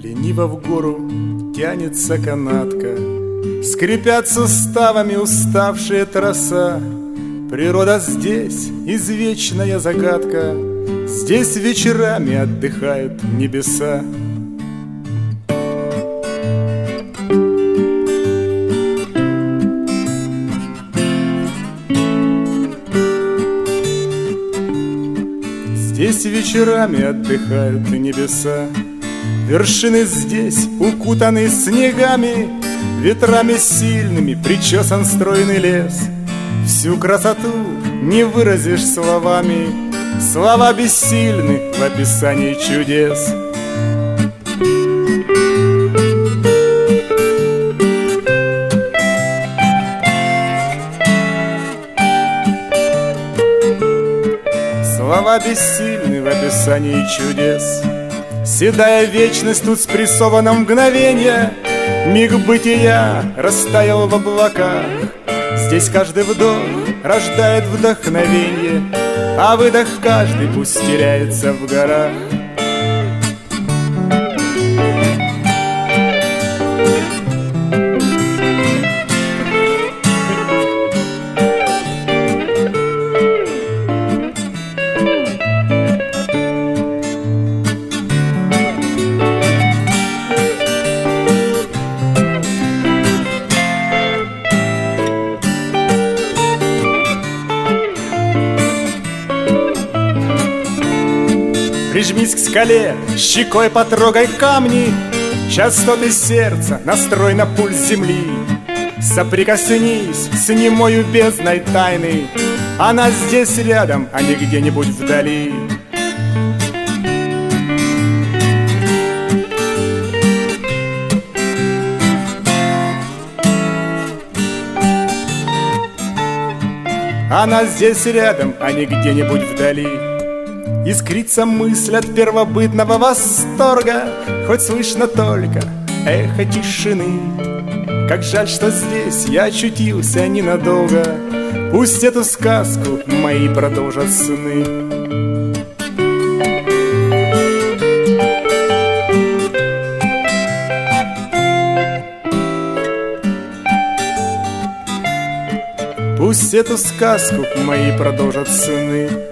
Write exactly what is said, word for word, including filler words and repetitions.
Лениво в гору тянется канатка, скрипят суставами уставшие троса. Природа здесь извечная загадка, здесь вечерами отдыхают небеса. Здесь вечерами отдыхают небеса. Вершины здесь укутаны снегами, ветрами сильными причесан стройный лес. Всю красоту не выразишь словами, слова бессильны в описании чудес. Слова бессильны в описании чудес. Седая вечность тут спрессована в мгновенье, миг бытия растаял в облаках. Здесь каждый вдох рождает вдохновенье, а выдох каждый пусть теряется в горах. Прижмись к скале, щекой потрогай камни, частоты сердца, настрой на пульс земли. Соприкоснись с немою бездной тайны, она здесь рядом, а не где-нибудь вдали. Она здесь рядом, а не где-нибудь вдали. Искрится мысль от первобытного восторга, хоть слышно только эхо тишины. Как жаль, что здесь я очутился ненадолго, пусть эту сказку мои продолжат сны. Пусть эту сказку мои продолжат сны.